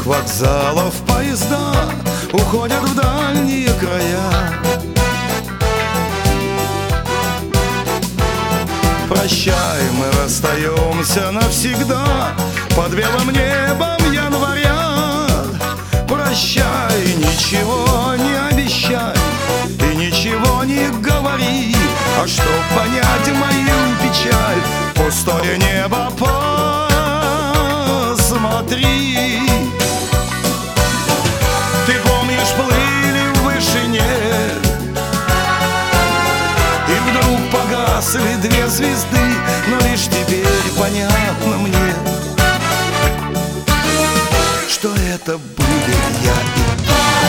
белых вокзалов поезда уходят в дальние края. Прощай, мы расстаемся навсегда под белым небом января. Прощай, ничего не обещай и ничего не говори, а чтоб понять мою печаль, пустое небо посмотри. Ты помнишь, плыли в вышине, и вдруг погасли две звезды, но лишь теперь понятно мне, что это были я и ты.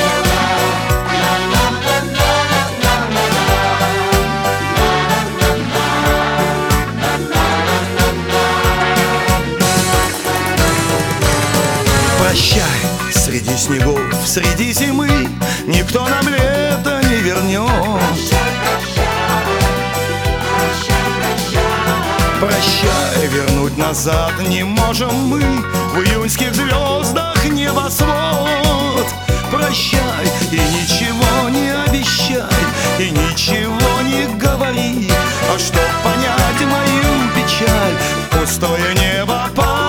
Прощай, среди снегов, среди зимы никто нам лето не вернет. Прощай, вернуть назад не можем мы в июньских звездах небосвод. Прощай и ничего не обещай и ничего не говори, а чтоб понять мою печаль, пустое небо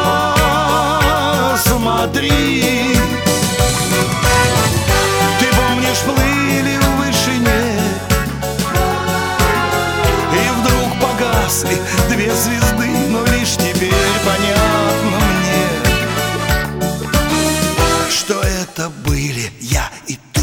посмотри. Ты помнишь, плыли в вышине, и вдруг погасли две звезды, но лишь теперь понятно мне, что это были я и ты.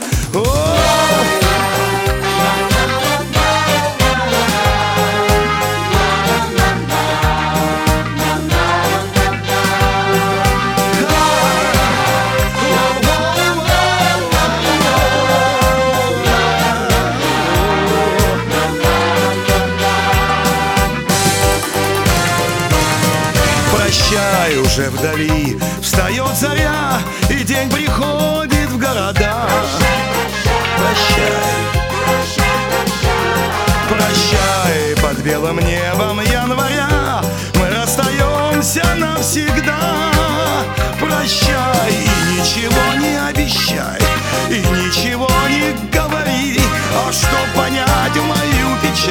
Прощай, уже вдали встает заря, и день приходит в города. Прощай, прощай, под белым небом января мы расстаемся навсегда. Прощай и ничего не обещай и ничего не говори, а чтоб понять мою печаль,